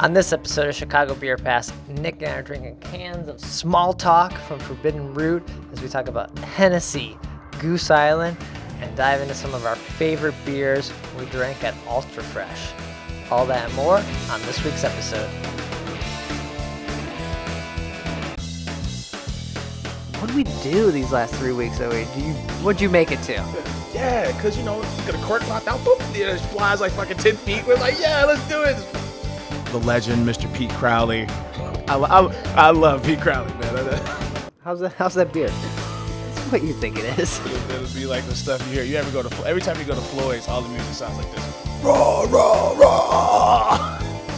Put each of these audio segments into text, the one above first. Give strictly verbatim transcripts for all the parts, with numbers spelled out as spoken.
On this episode of Chicago Beer Pass, Nick and I are drinking cans of Small Talk from Forbidden Root as we talk about Hennessy, Goose Island, and dive into some of our favorite beers we drank at Ultra Fresh. All that and more on this week's episode. What did we do these last three weeks, Owie? Do you, what'd you make it to? Yeah, because, you know, you got a cork locked out, boop, it flies like fucking ten feet. We're like, yeah, let's do it. The legend, Mister Pete Crowley. I, I, I love Pete Crowley, man. How's that, how's that beer? It's what you think it is. It'll be like the stuff you hear. You ever go to, every time you go to Floyd's, all the music sounds like this. Raw, raw, raw.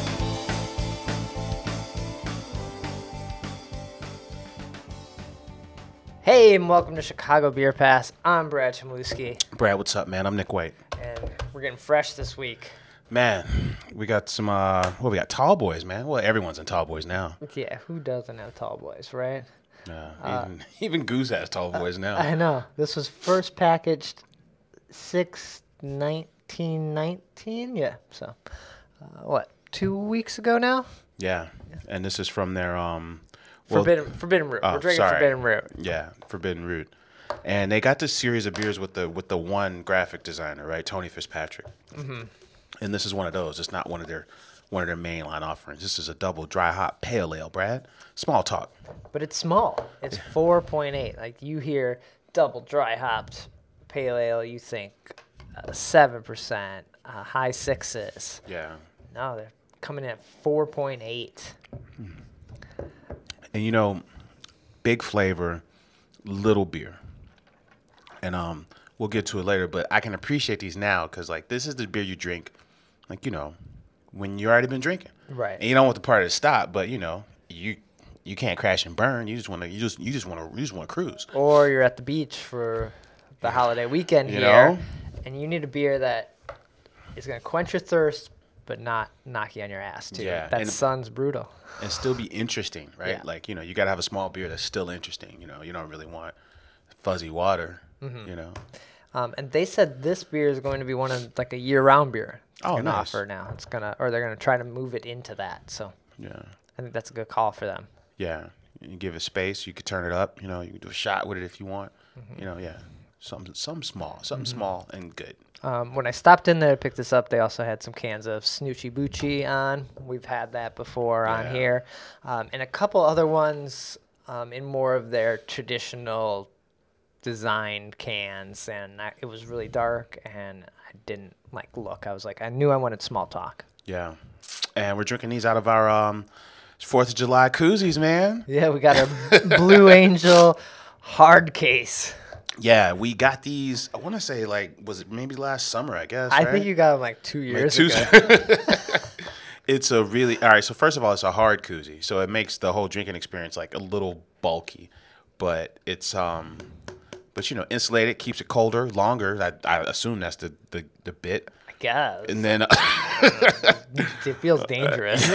Hey, and welcome to Chicago Beer Pass. I'm Brad Chmielewski. Brad, what's up, man? I'm Nick White. And we're getting fresh this week. Man, we got some, uh, well, we got Tall Boys, man. Well, everyone's in Tall Boys now. Yeah, who doesn't have Tall Boys, right? Yeah, Uh, even, even Goose has Tall Boys now. I know. This was first packaged six nineteen nineteen. Yeah, so, uh, what, two weeks ago now? Yeah, and this is from their, um... Well, Forbidden Forbidden Root. Oh, We're drinking sorry. Forbidden Root. Yeah, Forbidden Root. And they got this series of beers with the with the one graphic designer, right, Tony Fitzpatrick. Mm-hmm. And this is one of those. It's not one of their one of their mainline offerings. This is a double dry hop pale ale, Brad. Small Talk. But it's small. It's four point eight. Like, you hear double dry hopped pale ale, you think uh, seven percent, uh, high sixes. Yeah. No, they're coming in at four point eight. And you know, big flavor, little beer. And um, we'll get to it later, but I can appreciate these now because, like, this is the beer you drink, like, you know, when you already been drinking. Right. And you don't want the party to stop, but you know, you you can't crash and burn. You just want to you just you just want to you just want to cruise. Or you're at the beach for the holiday weekend You here, know? and you need a beer that is going to quench your thirst, but not knock you on your ass, too. Yeah, That and- Sun's brutal. And still be interesting, right? Yeah. Like, you know, you got to have a small beer that's still interesting. You know, you don't really want fuzzy water, Mm-hmm. you know. Um, and they said this beer is going to be one of, like, a year-round beer. Oh, gonna nice. offer now. It's gonna, or they're going to try to move it into that. So Yeah. I think that's a good call for them. Yeah. You give it space. You could turn it up. You know, you can do a shot with it if you want. Mm-hmm. You know, yeah. Something, something small. Something small and good. Um, when I stopped in there to pick this up, they also had some cans of Snoochie Boochie on. We've had that before Yeah. on here. Um, and a couple other ones um, in more of their traditional designed cans. And I, it was really dark, and I didn't, like, look. I was like, I knew I wanted Small Talk. Yeah. And we're drinking these out of our um, fourth of July koozies, man. Yeah, we got our Blue Angel hard case. Yeah, we got these, I want to say, like, was it maybe last summer, I guess, I right? think you got them, like, two years two- ago. It's a really, all right, so first of all, it's a hard koozie. So it makes the whole drinking experience, like, a little bulky. But it's, um, but, you know, insulated, keeps it colder, longer. I, I assume that's the, the, the bit. I guess. And then, It feels dangerous.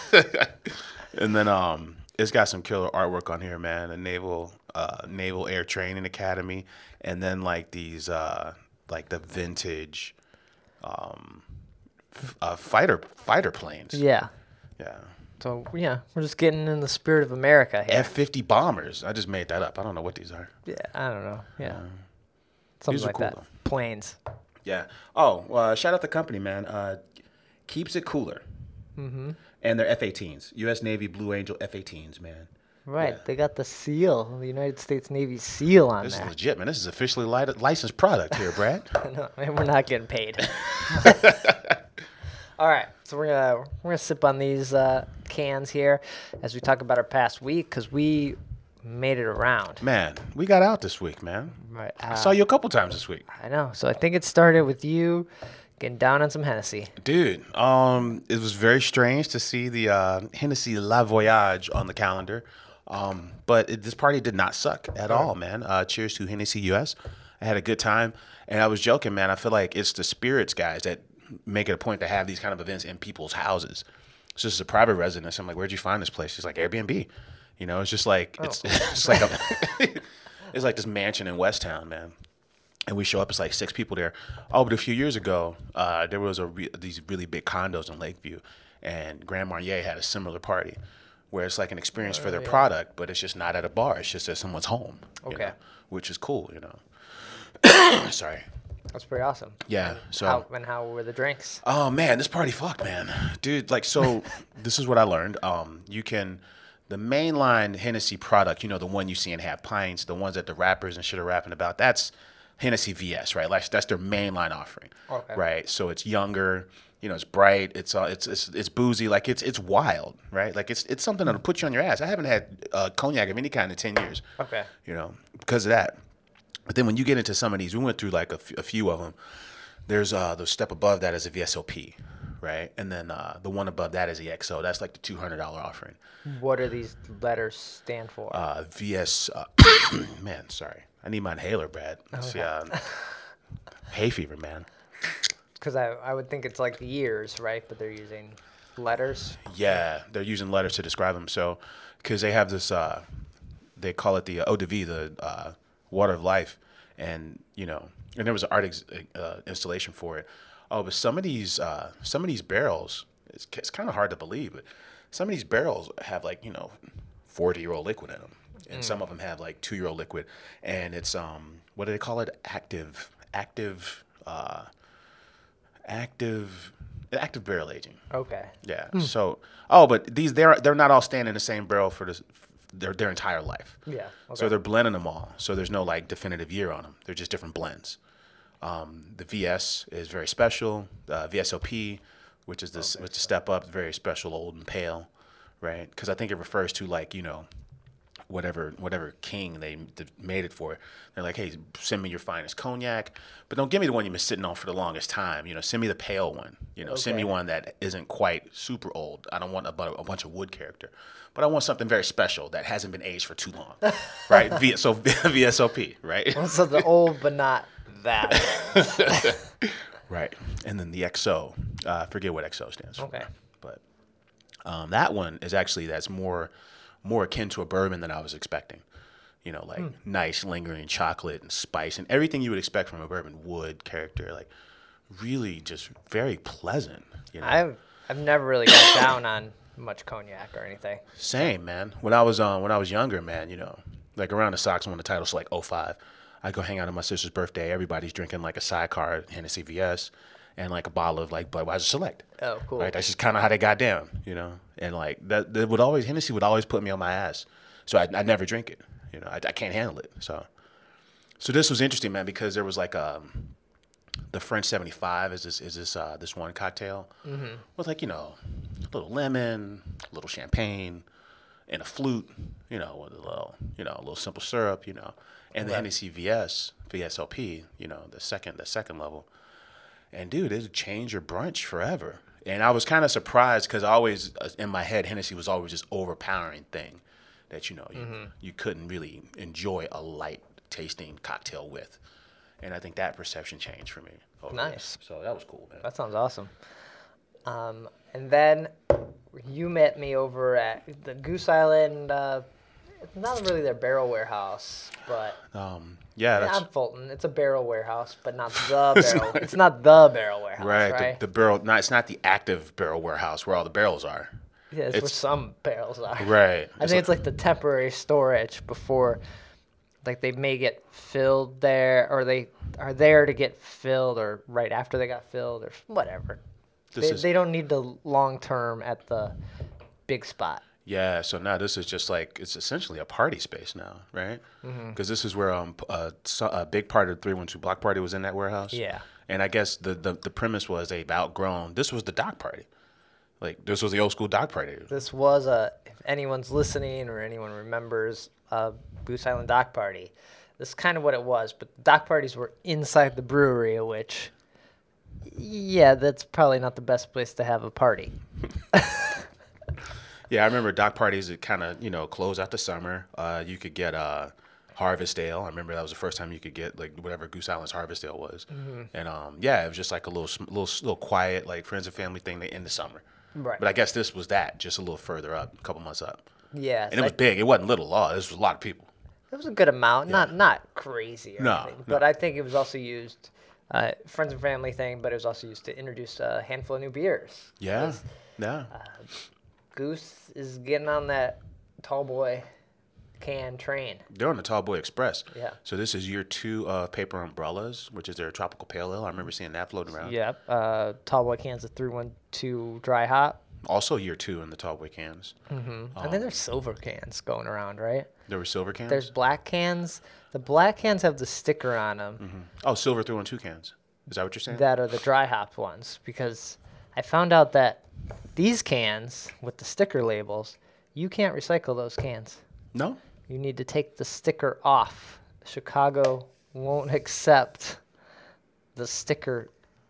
and then um, it's got some killer artwork on here, man. A naval, uh, Naval Air Training Academy. And then, like, these, uh, like, the vintage, um, f- uh, fighter fighter planes. Yeah. Yeah. So, yeah, we're just getting in the spirit of America here. F fifty bombers. I just made that up. I don't know what these are. Yeah, I don't know. Yeah. Something These are like cool, that. though. Planes. Yeah. Oh, uh, shout out the company, man. Uh, Keeps It Cooler. Mm-hmm. And they're F eighteens. U S Navy Blue Angel F eighteens, man. Right. Yeah. They got the seal, the United States Navy seal on This there. is legit, man. This is officially li- licensed product here, Brad. No, man, we're not getting paid. All right. So we're gonna we're gonna sip on these uh, cans here as we talk about our past week because we made it around. Man, we got out this week, man. Right. I Uh, saw you a couple times this week. I know. So I think it started with you getting down on some Hennessy. Dude, um, it was very strange to see the uh, Hennessy La Voyage on the calendar. Um, but it, this party did not suck at all, man. Uh, cheers to Hennessy U S. I had a good time. And I was joking, man. I feel like it's the spirits guys that make it a point to have these kind of events in people's houses. So this is a private residence. I'm like, where'd you find this place? She's like, Airbnb. You know, it's just like, it's, it's like a, it's like this mansion in West Town, man. And we show up, it's like six people there. Oh, but a few years ago, uh, there was a re- these really big condos in Lakeview. and Grand Marnier had a similar party, where it's like an experience for their yeah. product, but it's just not at a bar. It's just at someone's home. you Okay. know, which is cool, you know. Sorry. That's pretty awesome. Yeah. So. How, and how were the drinks? Oh man, this party fucked, man, dude. Like, so this is what I learned. Um, you can, the mainline Hennessy product, you know, the one you see in half pints, the ones that the rappers and shit are rapping about. That's Hennessy V S, right? Like that's their mainline offering, Okay. right? So it's younger, you know, it's bright, it's uh, it's it's it's boozy, like it's it's wild, right? Like it's it's something that'll put you on your ass. I haven't had uh, cognac of any kind in ten years, Okay. you know, because of that. But then when you get into some of these, we went through like a, f- a few of them. There's uh, the step above that is a V S O P, right? And then uh, the one above that is the X O. That's like the two hundred dollars offering. What do these letters stand for? Uh, V S, uh, man, sorry. I need my inhaler, Brad. It's, uh, hay fever, man. Because I, I would think it's like years, right? But they're using letters. Yeah, they're using letters to describe them. So, because they have this, uh, they call it the eau de vie, the uh, water of life. And, you know, and there was an art ex- uh, installation for it. Oh, but some of these, uh, some of these barrels, it's, it's kind of hard to believe, but some of these barrels have like, you know, forty-year-old liquid in them. And mm. some of them have like two-year-old liquid. And it's, um, what do they call it? Active, active, uh, active, active barrel aging. Okay. Yeah. Mm. So, oh, but these, they're, they're not all staying in the same barrel for this, their their entire life. Yeah. Okay. So they're blending them all. So there's no like definitive year on them. They're just different blends. Um, the V S is very special. Uh, V S O P, which is this, okay. which is step up, very special, old and pale, right? Because I think it refers to like, you know, whatever whatever king they made it for. They're like, hey, send me your finest cognac, but don't give me the one you've been sitting on for the longest time. You know, send me the pale one. You know, okay. Send me one that isn't quite super old. I don't want a, a bunch of wood character, but I want something very special that hasn't been aged for too long, right? v, so V S O P, right? Well, so the old, but not that. Right, and then the X O. Uh, I forget what X O stands for. Okay, but um, that one is actually that's more. more akin to a bourbon than I was expecting. You know, like mm. nice lingering chocolate and spice and everything you would expect from a bourbon, wood character, like really just very pleasant. You know? I've I've never really got down on much cognac or anything. Same, man. When I was um when I was younger, man, you know, like around the Sox when the title's like oh five, I'd go hang out at my sister's birthday. Everybody's drinking like a sidecar Hennessy V S and like a bottle of like Budweiser Select. Oh, cool. Right, that's just kind of how they got down, you know. And like that, that would always Hennessy would always put me on my ass, so I I never drink it. You know, I, I can't handle it. So, so this was interesting, man, because there was like um, the French seventy-five is this is this uh, this one cocktail mm-hmm. with like you know a little lemon, a little champagne, and a flute, you know, with a little you know a little simple syrup, you know, and the right. Hennessy V S V S O P, you know, the second the second level. And dude, it'd change your brunch forever. And I was kind of surprised because I always, in my head, Hennessy was always this overpowering thing that, you know, you, mm-hmm. you couldn't really enjoy a light tasting cocktail with. And I think that perception changed for me. Nice. This. So that was cool, man. That sounds awesome. Um, and then you met me over at the Goose Island, uh, it's not really their barrel warehouse, but... Um, Yeah, that's I'm Fulton. It's a barrel warehouse, but not the barrel. It's not the barrel warehouse, right? right? The, the barrel. No, it's not the active barrel warehouse where all the barrels are. Yeah, it's, it's where some barrels are. Right. I it's think like, it's like the temporary storage before, like they may get filled there, or they are there to get filled, or right after they got filled, or whatever. They, is, they don't need the long term at the big spot. Yeah, so now this is just like, it's essentially a party space now, right? Because mm-hmm. this is where um a, a big part of the three one two block party was in that warehouse. Yeah. And I guess the, the, the premise was they've outgrown, this was the dock party. Like, this was the old school dock party. This was a, if anyone's listening or anyone remembers a Goose Island dock party, this is kind of what it was. But the dock parties were inside the brewery, which, yeah, that's probably not the best place to have a party. Yeah, I remember dock parties that kind of, you know, close out the summer. Uh, you could get uh, Harvest Ale. I remember that was the first time you could get, like, whatever Goose Island's Harvest Ale was. Mm-hmm. And, um, yeah, it was just like a little, little, little quiet, like, friends and family thing in the summer. Right. But I guess this was that, just a little further up, a couple months up. Yeah. And it was I, big. It wasn't little law. This was a lot of people. It was a good amount. Yeah. Not not crazy or no, anything. No. But I think it was also used uh, friends and family thing, but it was also used to introduce a handful of new beers. Yeah, 'Cause yeah. Goose is getting on that tall boy can train. They're on the Tall Boy Express. Yeah. So this is year two of Paper Umbrellas, which is their tropical pale ale. I remember seeing that floating around. Yep. Uh, tall boy cans of three one two dry hop. Also year two in the Tall Boy cans. Mm-hmm. and then there's silver cans going around, right? There were silver cans? There's black cans. The black cans have the sticker on them. Mm-hmm. Oh, silver three one two cans. Is that what you're saying? That are the dry hop ones, because I found out that these cans with the sticker labels, you can't recycle those cans. No? You need to take the sticker off. Chicago won't accept the sticker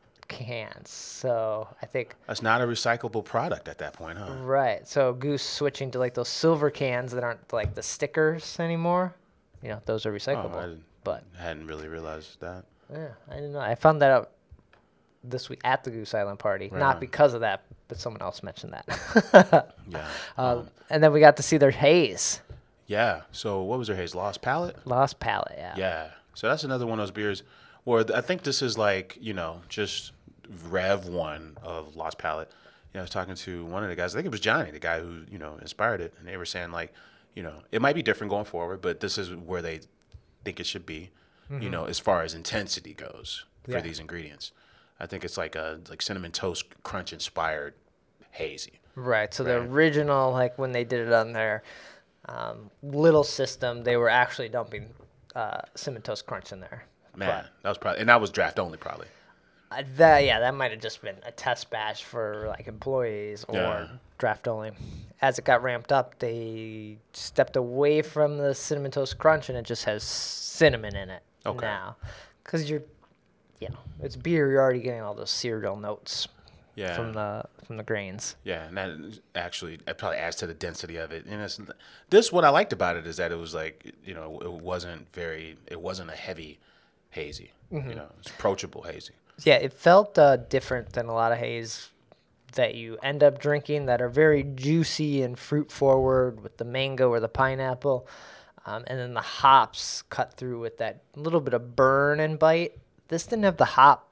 cans. So I think That's not a recyclable product at that point, huh? right. So Goose switching to like those silver cans that aren't like the stickers anymore. You know, those are recyclable. Oh, I didn't- but I hadn't really realized that. yeah, I didn't know. I found that out this week at the Goose Island party. Right Not on. because of that, but someone else mentioned that. Yeah. um, and then we got to see their haze. Yeah. So what was their haze? Lost Palate? Lost Palette, yeah. Yeah. So that's another one of those beers where th- I think this is like, you know, just Rev one of Lost Palate. You know, I was talking to one of the guys, I think it was Johnny, the guy who, you know, inspired it. And they were saying, like, you know, it might be different going forward, but this is where they think it should be, you know, as far as intensity goes for Yeah. these ingredients. I think it's like a like cinnamon toast crunch inspired hazy. Right. So the Right. original, like when they did it on their um, little system, they were actually dumping uh, cinnamon toast crunch in there. Man, that was probably, and that was draft only probably. Uh, that yeah, that might have just been a test batch for like employees or Yeah. draft only. As it got ramped up, they stepped away from the cinnamon toast crunch, and it just has cinnamon in it Okay. now. Because you're, you know, it's beer. You're already getting all those cereal notes Yeah. from the from the grains. Yeah, and that is actually it probably adds to the density of it. And it's, this, what I liked about it is that it was like, you know, it wasn't very, it wasn't a heavy hazy. Mm-hmm. You know, it's approachable hazy. Yeah, it felt uh, different than a lot of haze that you end up drinking that are very juicy and fruit forward with the mango or the pineapple. Um, and then the hops cut through with that little bit of burn and bite. This didn't have the hop,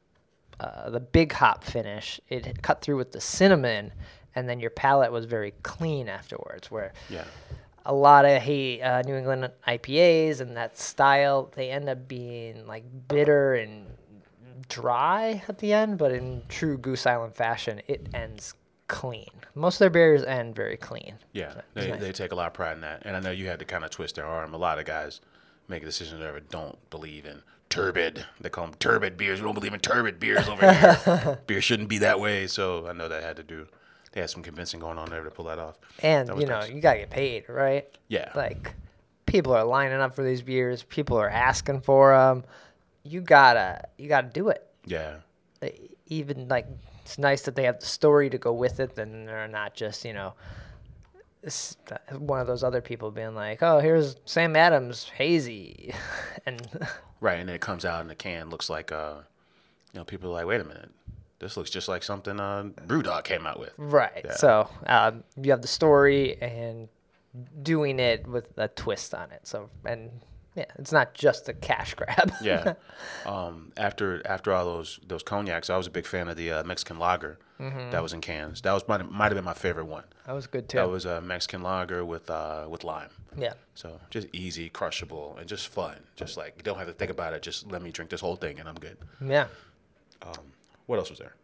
uh, the big hop finish. It cut through with the cinnamon, and then your palate was very clean afterwards, where Yeah. a lot of hey, uh, New England I P As and that style, they end up being like bitter and dry at the end, but in true Goose Island fashion, it ends clean. Most of their beers end very clean. Yeah, So it's they, nice. they take a lot of pride in that. And I know you had to kind of twist their arm. A lot of guys make a decision that don't believe in turbid. They call them turbid beers. We don't believe in turbid beers over here. Beer shouldn't be that way. So I know that had to do, they had some convincing going on there to pull that off. And That was you know, nice. you gotta get paid, right? Yeah. Like, people are lining up for these beers. People are asking for them. You gotta, you gotta do it. Yeah. Even like, it's nice that they have the story to go with it, and they're not just, you know, s- one of those other people being like, "Oh, here's Sam Adams hazy," and Right, and then it comes out in the can, looks like, uh, you know, people are like, wait a minute, this looks just like something uh, Brewdog came out with. right. Yeah. So um, you have the story and doing it with a twist on it. So and yeah, it's not just a cash grab. Yeah. um, after after all those those cognacs, I was a big fan of the uh, Mexican lager that was in cans. That was might might have been my favorite one. That was good too. That was a Mexican lager with uh, with lime. yeah. So just easy, crushable, and just fun. Just like you don't have to think about it. Just let me drink this whole thing, and I'm good. Yeah. What else was there?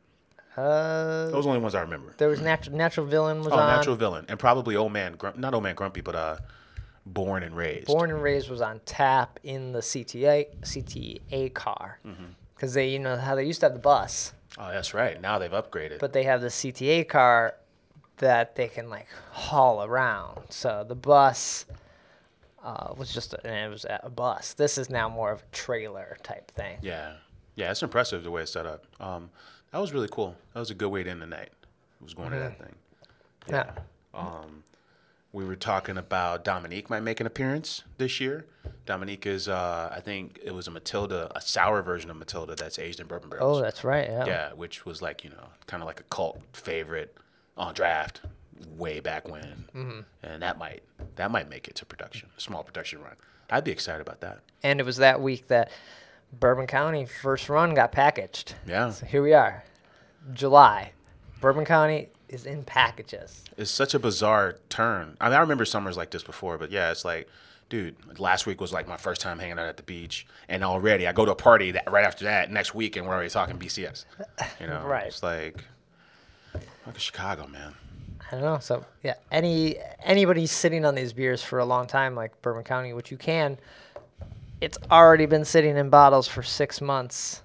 Uh, Those are the only ones I remember. there was natural natural villain was Oh, on. Natural Villain, and probably Old Man, Grump, not Old Man Grumpy, but uh, Born and Raised. Born and Raised was on tap in the C T A C T A car because they, you know, how they used to have the bus, Oh, that's right. Now they've upgraded. but they have the C T A car that they can like haul around. So the bus uh, was just a, and it was a bus. This is now more of a trailer type thing. Yeah, yeah, it's impressive the way it's set up. Um, that was really cool. That was a good way to end the night. It was going to that thing. Yeah. Um, we were talking about Dominique might make an appearance this year. Dominique is, uh, I think it was a Matilda, a sour version of Matilda that's aged in bourbon barrels. Oh, that's right. Yeah. Yeah, which was like, you know, kind of like a cult favorite on draft way back when. Mm-hmm. And that might that might make it to production, a small production run. I'd be excited about that. And it was that week that Bourbon County first run got packaged. Yeah. So here we are, July. Bourbon County is in packages. It's such a bizarre turn. I mean, I remember summers like this before, but yeah, it's like, dude, last week was like my first time hanging out at the beach, and already I go to a party that right after that next week, and we're already talking B C S. You know, Right. It's like, fuck Chicago, man. I don't know. So yeah, any anybody sitting on these beers for a long time, like Bourbon County, which you can, it's already been sitting in bottles for six months,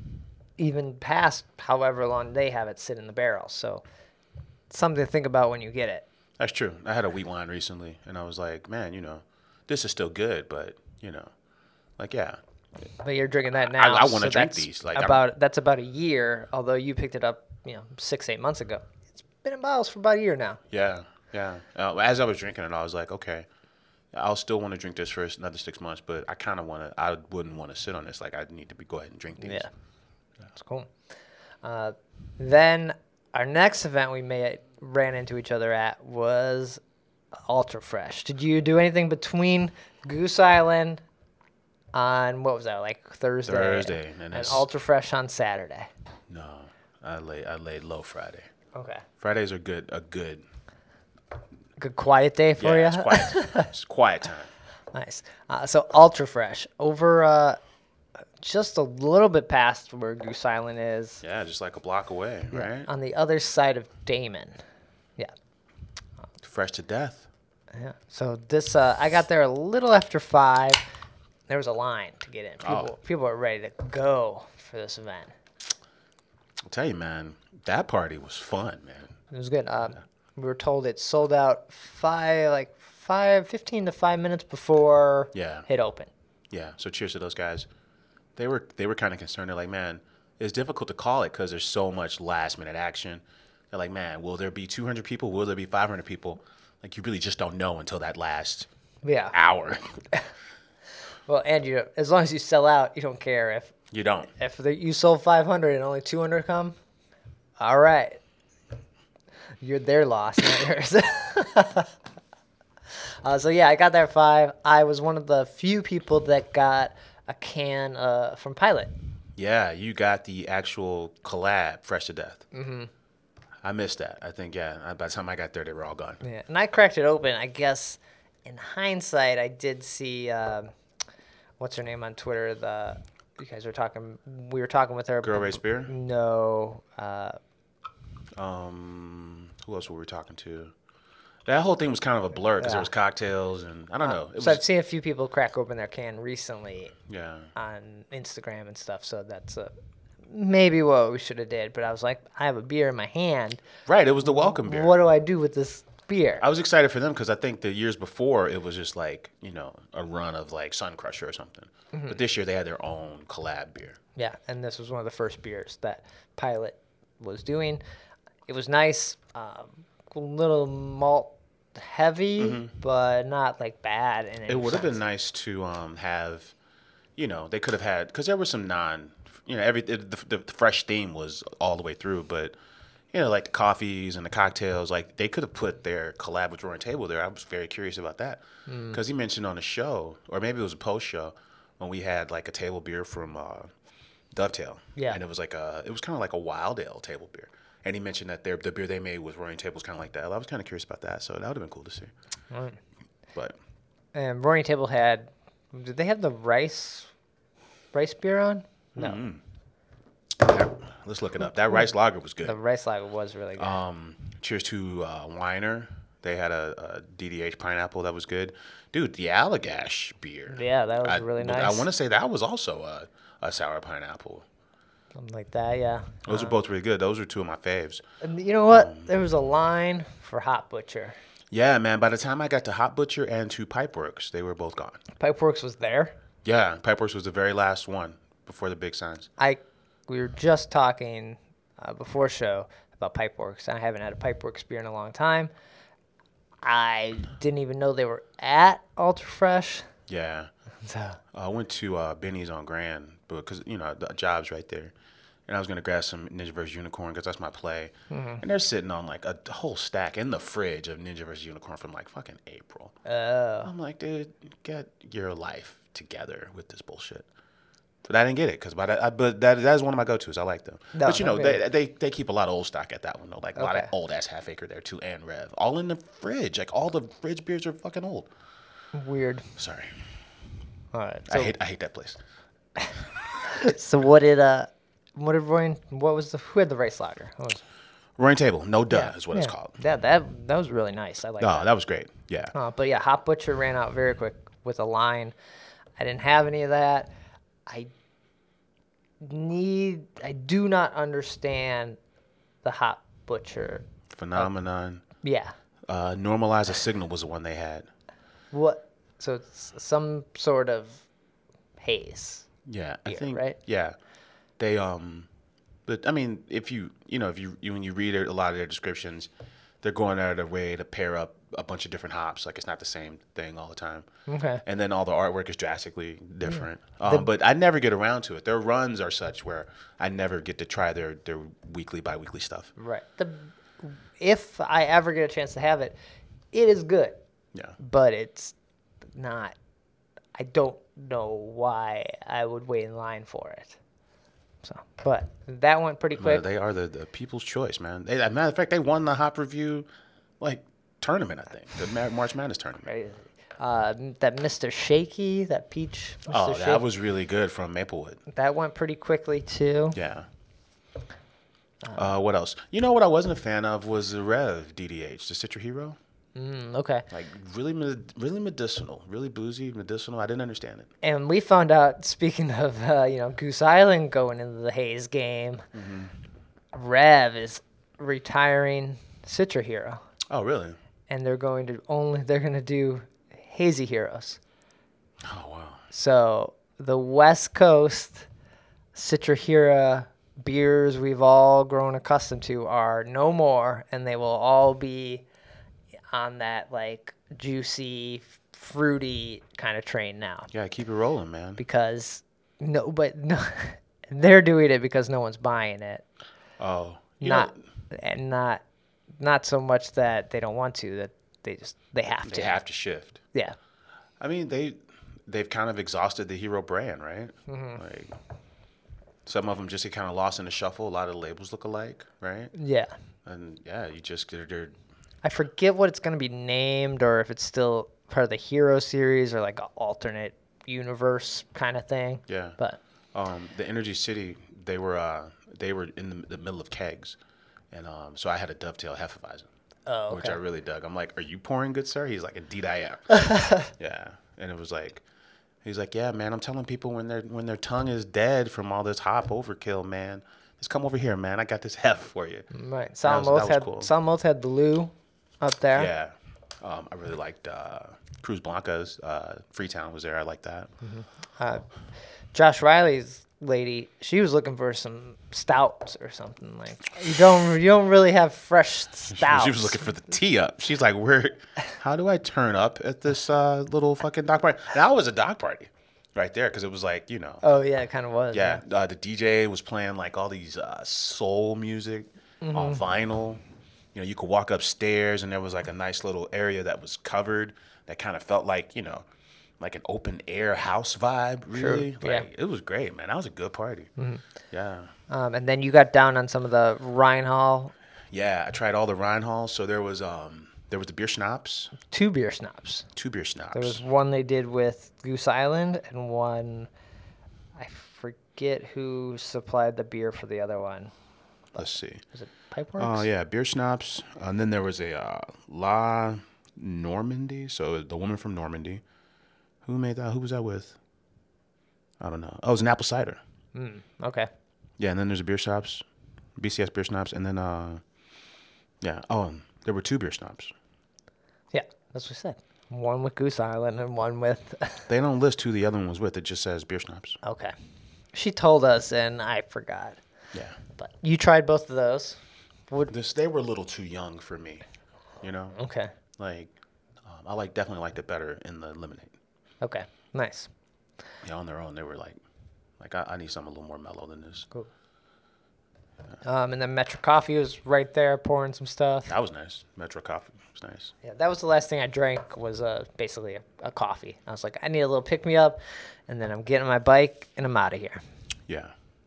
even past however long they have it sit in the barrel. So something to think about when you get it. That's true. I had a wheat wine recently, and I was like, man, you know, this is still good, but you know, like yeah, But you're drinking that now. I, I want to so drink that's these. Like I'm- about that's about a year. Although you picked it up, you know, six eight months ago. It's been in bottles for about a year now. yeah, yeah. Uh, as I was drinking it, I was like, okay, I'll still want to drink this for another six months, but I kind of want to. I wouldn't want to sit on this. Like I need to be go ahead and drink these. Yeah, that's cool. Uh, then our next event we may ran into each other at was Ultra Fresh. Did you do anything between Goose Island on what was that like Thursday? Thursday, and and, it's- Ultra Fresh on Saturday. No, I lay I laid low Friday. Okay, Fridays are good. A good. good quiet day for Yeah, you. it's quiet. It's quiet time. Nice. Uh, so Ultra Fresh over uh, just a little bit past where Goose Island is, Yeah, just like a block away, right? on the other side of Damon. Yeah. Fresh to death. Yeah. So this, uh, I got there a little after five. There was a line to get in. People, Oh. people are ready to go for this event. I'll tell you, man, that party was fun, man. It was good. Um, we were told it sold out five, like five, fifteen to five minutes before Yeah. it opened. Yeah. So cheers to those guys. They were they were kind of concerned. They're like, man, it's difficult to call it because there's so much last minute action. They're like, man, will there be two hundred people? Will there be five hundred people? Like you really just don't know until that last Yeah. hour. Well, and you, as long as you sell out, you don't care if You don't. if the, you sold five hundred and only two hundred come. All right. You're their loss, not yours. uh, so yeah, I got there at five. I was one of the few people that got a can uh, from Pilot. Yeah, you got the actual collab, Fresh to Death. Mm-hmm. I missed that. I think, yeah, by the time I got there, they were all gone. Yeah, and I cracked it open. I guess in hindsight, I did see um what's her name on Twitter. The you guys were talking. We were talking with her. Girl Race Beer? No. Uh, Um, who else were we talking to? That whole thing was kind of a blur because Yeah. there was cocktails and I don't know. It so was, I've seen a few people crack open their can recently yeah. on Instagram and stuff. So that's uh, maybe what we should have did. But I was like, I have a beer in my hand. Right, it was the welcome beer. What do I do with this beer? I was excited for them because I think the years before it was just like, you know, a run of like Sun Crusher or something. Mm-hmm. But this year they had their own collab beer. Yeah, and this was one of the first beers that Pilot was doing. It was nice, um, a little malt heavy, but not like bad. In Mm-hmm. It would have been nice to um, have, you know, they could have had, because there was some non, you know, every the, the, the fresh theme was all the way through, but, you know, like the coffees and the cocktails, like they could have put their collab with Roaring Table there. I was very curious about that because he mentioned on the show, or maybe it was a post show, when we had like a table beer from uh, Dovetail. Yeah. And it was like a, it was kind of like a wild ale table beer. And he mentioned that their the beer they made with Roaring Table was kind of like that. I was kind of curious about that, so that would have been cool to see. Right. But And Roaring Table had, did they have the rice, rice beer on? No, that, let's look it up. That rice lager was good. the rice lager was really good. Um, cheers to uh, Weiner. They had a, a D D H pineapple that was good. Dude, the Allagash beer. Yeah, that was I, really I nice. want to say that was also a, a sour pineapple. Something like that, yeah. Those are both really good. Those are two of my faves. And you know what? There was a line for Hot Butcher. Yeah, man. By the time I got to Hot Butcher and to Pipeworks, they were both gone. Pipeworks was there. Yeah, Pipeworks was the very last one before the big signs. I we were just talking uh, before show about Pipeworks. I haven't had a Pipeworks beer in a long time. I didn't even know they were at Ultra Fresh. Yeah. So I went to uh, Benny's on Grand because, you know, the job's right there. And I was going to grab some Ninja versus. Unicorn because that's my play. Mm-hmm. And they're sitting on like a whole stack in the fridge of Ninja versus. Unicorn from like fucking April. uh, I'm like, dude, get your life together with this bullshit. But I didn't get it because, but I, I, but that that is one of my go-tos. I like them. No, but you know, okay. they, they they keep a lot of old stock at that one though. Like a lot of Okay. old ass half acre there too, and Rev, all in the fridge. Like all the fridge beers are fucking old. Weird. Sorry, All right. I So, hate I hate that place. so what did uh, what did Roy? What was the who had the rice lager? What was, Roaring Table, no duh yeah, is what yeah. it's called. That that that was really nice. I like No, that. that was great. Yeah. Uh, but yeah, Hop Butcher ran out very quick with a line. I didn't have any of that. I need. I do not understand the Hop Butcher. Phenomenon. Yeah. Uh, Normalize a Signal was the one they had. What? So it's some sort of haze. Yeah, I Beer, think. right? Yeah, they um, but I mean, if you you know if you, you when you read a lot of their descriptions, they're going out of their way to pair up a bunch of different hops. Like it's not the same thing all the time. Okay. And then all the artwork is drastically different. Um, but I never get around to it. Their runs are such where I never get to try their their weekly, bi-weekly stuff. Right. The if I ever get a chance to have it, it is good, Yeah. but it's not. I don't know why I would wait in line for it. So, but that went pretty Man, quick. they are the, the people's choice, man. They, as a matter of fact, they won the Hop Review like tournament. I think the Ma- March Madness tournament. Right. Uh, that Mister Shaky, that peach. Mister Oh, Shaky, that was really good from Maplewood. that went pretty quickly too. Yeah. Uh, what else? You know what I wasn't a fan of was the Rev D D H, the Citra Hero. Mm, okay. Like really, med- really medicinal, really boozy, medicinal. I didn't understand it. And we found out, speaking of, uh, you know, Goose Island going into the Hayes game, Mm-hmm. Rev is retiring Citra Hero, Oh, really? and they're going to only they're going to do Hazy Heroes. Oh, wow. So the West Coast Citra Hero beers we've all grown accustomed to are no more, and they will all be on that like juicy, fruity kind of train now. Yeah, keep it rolling, man. Because no, but no, they're doing it because no one's buying it. Oh, you Not know, and not not so much that they don't want to, that they just they have to. they have to shift. Yeah. I mean, they they've kind of exhausted the hero brand, right? Mm-hmm. Like some of them just get kind of lost in the shuffle. A lot of the labels look alike, right? Yeah. And yeah, you just they're, they're I forget what it's going to be named, or if it's still part of the Hero series, or like an alternate universe kind of thing. yeah. But Um, the Energy City, they were uh, they were in the, the middle of kegs, and um, so I had a Dovetail Hefeweizen, oh, which okay. I really dug. I'm like, "Are you pouring, good sir?" He's like, "Indeed, I am." Yeah, and it was like, he's like, "Yeah, man, I'm telling people when their when their tongue is dead from all this hop overkill, man, just come over here, man. I got this hef for you." Right. That Some was- that both was had cool. some both had Blue up there. Yeah, um, I really liked uh, Cruz Blancas. Uh, Freetown was there. I like that. Uh, Josh Riley's lady, she was looking for some stouts or something. Like you don't you don't really have fresh stouts. She was looking for the tee up. She's like, "Where? How do I turn up at this uh, little fucking dog party?" That was a dog party, right there, because it was like, you know, Oh yeah, it kind of was. yeah. Uh, the D J was playing like all these uh, soul music on vinyl. You know, you could walk upstairs and there was like a nice little area that was covered that kind of felt like, you know, like an open air house vibe. Really, True, yeah. like it was great, man. That was a good party. Yeah. Um, and then you got down on some of the Rheinhall Yeah, I tried all the Rheinhalls. So there was um there was the beer schnapps, two beer schnapps. two beer schnapps. There was one they did with Goose Island, and one I forget who supplied the beer for the other one. Let's see. Was it Pipeworks? Oh yeah, beer schnapps. And then there was a uh, La Normandy. So the woman from Normandy. Who made that? Who was that with? I don't know. Oh, it was an apple cider. Mm, okay. Yeah, and then there's a beer schnapps, B C S beer schnapps, and then uh, yeah. Oh, and there were two beer schnapps. Yeah, that's what I said. One with Goose Island and one with. They don't list who the other one was with. It just says beer schnapps. Okay. She told us, and I forgot. Yeah. But you tried both of those. Would This they were a little too young for me. You know, okay. like um, I like definitely liked it better in the lemonade. Okay. Nice. Yeah, on their own they were like, like I, I need something a little more mellow than this. Cool. Um, and then Metro Coffee was right there pouring some stuff. That was nice. Metro Coffee was nice. Yeah, that was the last thing I drank was uh, basically a, a coffee. I was like, I need a little pick-me-up, and then I'm getting on my bike, and I'm out of here. Yeah.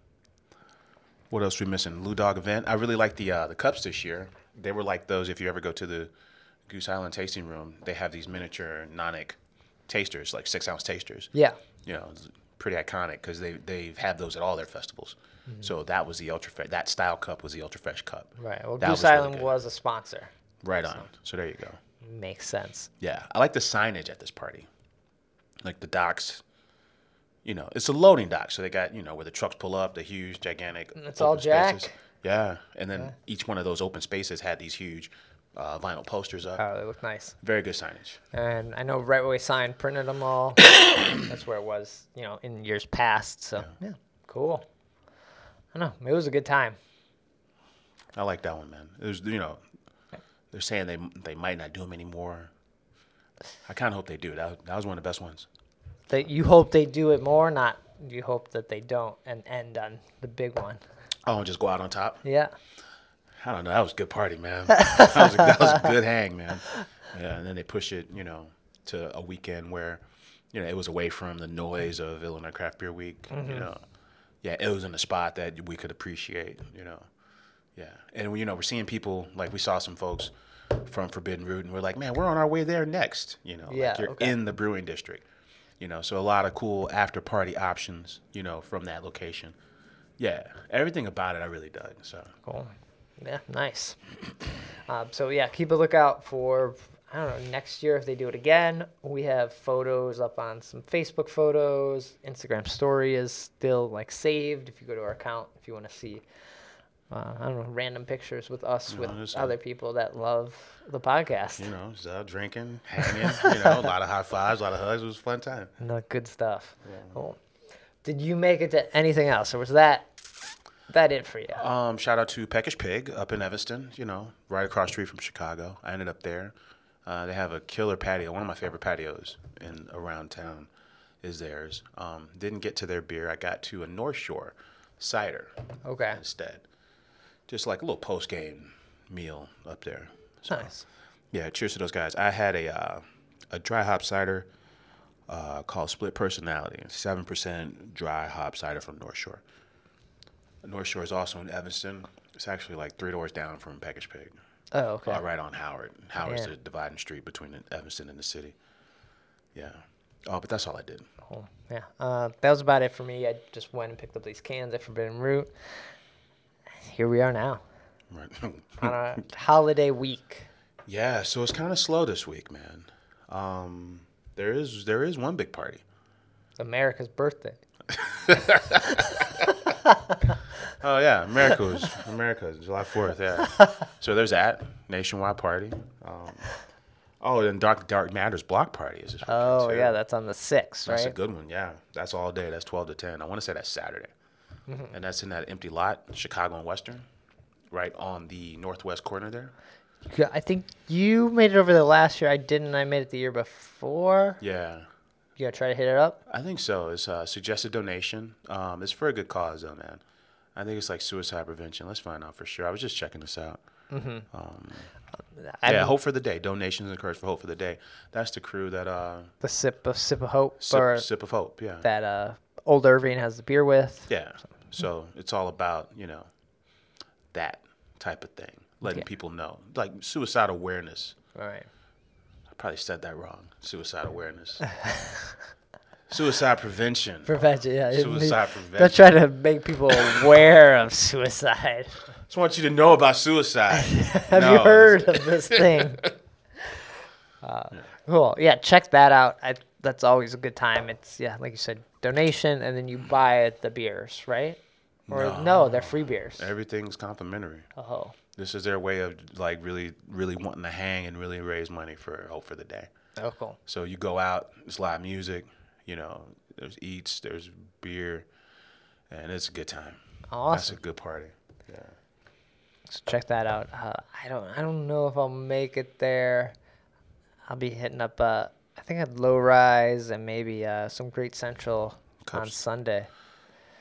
What else we missing? Lou Dog event. I really like the uh, the cups this year. They were like those, if you ever go to the Goose Island tasting room, they have these miniature Nonic tasters, like six-ounce tasters. Yeah. You know, it's pretty iconic because they, they've had those at all their festivals. Mm-hmm. So that was the Ultra Fresh. That style cup was the Ultra Fresh cup. Right. Well, that Goose was really Island good. was a sponsor. Right on. So there you go. Makes sense. Yeah. I like the signage at this party. Like the docks. You know, it's a loading dock. So they got, you know, where the trucks pull up, the huge, gigantic It's open all Jack. spaces. Yeah. And then yeah. each one of those open spaces had these huge uh, vinyl posters up. Oh, they look nice. Very good signage. And I know Right Way Sign printed them all. That's where it was, you know, in years past. So, yeah, yeah cool. I don't know. It was a good time. I like that one, man. It was, you know, they're saying they they might not do them anymore. I kind of hope they do. That, that was one of the best ones. That you hope they do it more, not you hope that they don't and end on the big one. Oh, and just go out on top? Yeah. I don't know. That was a good party, man. that, was a, that was a good hang, man. Yeah, and then they push it, you know, to a weekend where, you know, it was away from the noise of Illinois Craft Beer Week, mm-hmm. you know. Yeah, it was in a spot that we could appreciate, you know. Yeah. And, you know, we're seeing people, like we saw some folks from Forbidden Root, and we're like, man, we're on our way there next, you know. Yeah, like you're okay. in the brewing district, you know. So a lot of cool after-party options, you know, from that location. Yeah, everything about it I really dug, so. Cool. Yeah, nice. Um, so, yeah, keep a lookout for, I don't know, next year if they do it again. We have photos up on some Facebook photos. Instagram story is still, like, saved if you go to our account, if you want to see, uh, I don't know, random pictures with us, you with know, other people that love the podcast. You know, just out drinking, hanging, you know, a lot of high fives, a lot of hugs. It was a fun time. No, good stuff. Yeah. Cool. Did you make it to anything else, or was that that it for you? Um, shout out to Peckish Pig up in Evanston, you know, right across the street from Chicago. I ended up there. Uh, they have a killer patio. One of my favorite patios in around town is theirs. Um, didn't get to their beer. I got to a North Shore cider Okay. instead. Just like a little post-game meal up there. So, Nice. Yeah, cheers to those guys. I had a uh, a dry hop cider uh, called Split Personality, seven percent dry hop cider from North Shore. North Shore is also in Evanston. It's actually like three doors down from Peckish Pig. Oh, okay. Uh, right on Howard. Howard's Yeah. the dividing street between Evanston and the city. Yeah. Oh, but that's all I did. Cool. Yeah. Uh, that was about it for me. I just went and picked up these cans at Forbidden Root. Here we are now Right. on a holiday week. Yeah, so it's kind of slow this week, man. Um, there is there is one big party. America's birthday. Oh yeah, America's America's July fourth. Yeah. So there's that nationwide party. Um, oh, and Dark Dark Matters block party is this weekend Oh, too. yeah, that's on the sixth, That's right? a good one. Yeah, that's all day. That's twelve to ten. I want to say that's Saturday, Mm-hmm. and that's in that empty lot, Chicago and Western, right on the northwest corner there. Yeah, I think you made it over there last year. I didn't. I made it the year before. Yeah. You gotta try to hit it up. I think so. It's a suggested donation. Um, it's for a good cause, though, man. I think it's like suicide prevention. Let's find out for sure. I was just checking this out. Mm-hmm. Um, I yeah, mean, Hope for the Day. Donations encouraged for Hope for the Day. That's the crew that uh, the sip of sip of hope, or sip, sip of Hope. Yeah, that uh, Old Irving has the beer with. yeah. So it's all about you know that type of thing, letting Yeah. people know, like suicide awareness. All right. I probably said that wrong. Suicide awareness. Suicide prevention. Prevention, yeah. Suicide Don't prevention. try to make people aware of suicide. Just want you to know about suicide. Have No, you heard of this thing? Uh, cool. Yeah, check that out. I, that's always a good time. It's, yeah, like you said, donation, and then you buy the beers, right? Or no, No. they're free beers. Everything's complimentary. Oh, This is their way of like really, really wanting to hang and really raise money for Hope for the Day. oh, cool. So you go out, there's live music, you know, there's eats, there's beer, and it's a good time. That's a Awesome. good party. Yeah. So check that out. Uh, I don't, I don't know if I'll make it there. I'll be hitting up. Uh, I think at Low Rise and maybe uh, some Great Central on Cups. Sunday.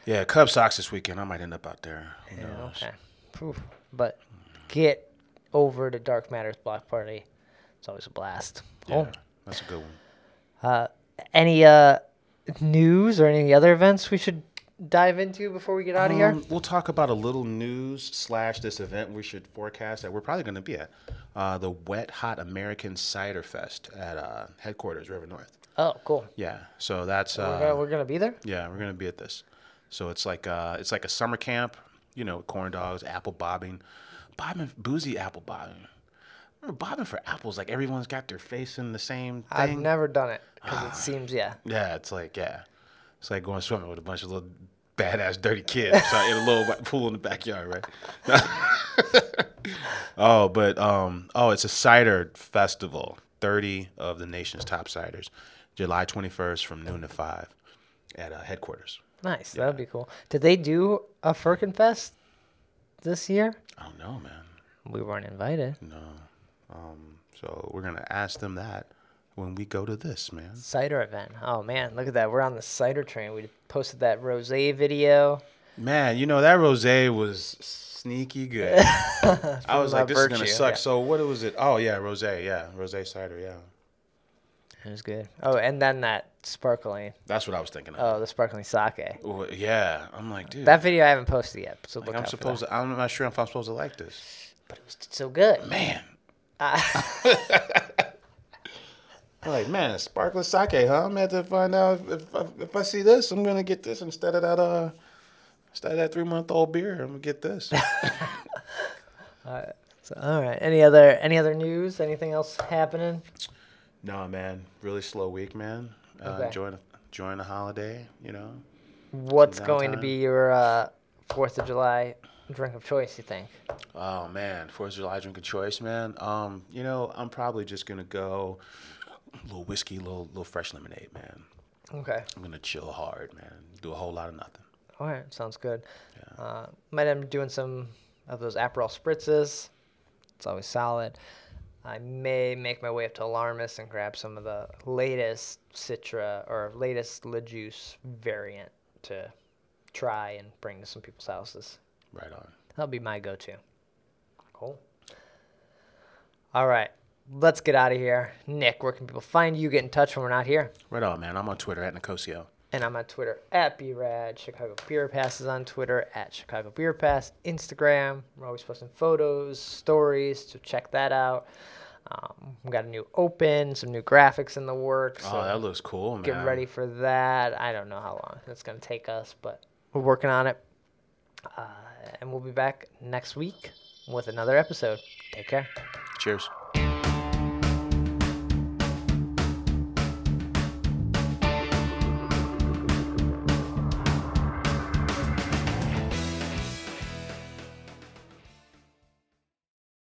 Yeah, Cub Sox this weekend. I might end up out there. Who Yeah, knows? okay. Phew. But get over to Dark Matter's block party. It's always a blast. Yeah, Oh, that's a good one. uh, any uh news or any other events we should dive into before we get out of here? Um, we'll talk about a little news slash this event we should forecast that we're probably going to be at. Uh, the Wet Hot American Cider Fest at uh, headquarters, River North. Oh, cool. Yeah, so that's uh, we're, gonna, we're gonna be there. yeah, we're gonna be at this. So it's like uh, it's like a summer camp, you know, corn dogs, apple bobbing, bobbing, boozy apple bobbing. Remember bobbing for apples? Like everyone's got their face in the same thing. I've never done it because it seems yeah. Yeah, it's like yeah, it's like going swimming with a bunch of little badass dirty kids uh, in a little wet pool in the backyard, right? oh, but um, oh, it's a cider festival. Thirty of the nation's top ciders, July twenty-first from noon to five, at uh, headquarters. Nice. That'd be cool. Did they do a Firkenfest this year? I don't know, man. We weren't invited. No. Um, so we're gonna ask them that when we go to this, man. Cider event. Oh man, look at that. We're on the cider train. We posted that rosé video. Man, you know that rosé was sneaky good. I was like, this is gonna Virtue, suck. yeah. So what was it? Oh yeah, rosé. Yeah, rosé cider. Yeah, It was good. Oh, and then that sparkling. that's what I was thinking of. Oh, the sparkling sake. Well, yeah, I'm like, dude. That video I haven't posted yet, so like, look I'm out supposed for that. to. I'm not sure if I'm supposed to like this. But it was so good. Man. Uh, I'm like, man, sparkling sake, huh? I'm gonna have to find out if, if, I- if I see this, I'm gonna get this instead of that uh, instead of that three month old beer. I'm gonna get this. so, all right. Any other any other news? Anything else happening? No, man, really slow week, man. Uh, Okay. Enjoying enjoying the holiday, you know. What's Some going to downtime. be your uh, Fourth of July drink of choice? You think? Oh man, Fourth of July drink of choice, man. Um, you know, I'm probably just gonna go a little whiskey, little little fresh lemonade, man. Okay. I'm gonna chill hard, man. Do a whole lot of nothing. All right. Sounds good. Yeah. Uh, might end up doing some of those Aperol spritzes. It's always solid. I may make my way up to Alarmus and grab some of the latest Citra or latest Le Juice variant to try and bring to some people's houses. Right on. That'll be my go-to. Cool. All right. Let's get out of here. Nick, where can people find you? Get in touch when we're not here. Right on, man. I'm on Twitter at Nicosio. And I'm on Twitter at B Rad. Chicago Beer Pass is on Twitter at Chicago Beer Pass. Instagram, we're always posting photos, stories, so check that out. Um, we got a new open, some new graphics in the works. Oh, so that looks cool, man. get ready for that. I don't know how long it's going to take us, but we're working on it. Uh, and we'll be back next week with another episode. Take care. Cheers.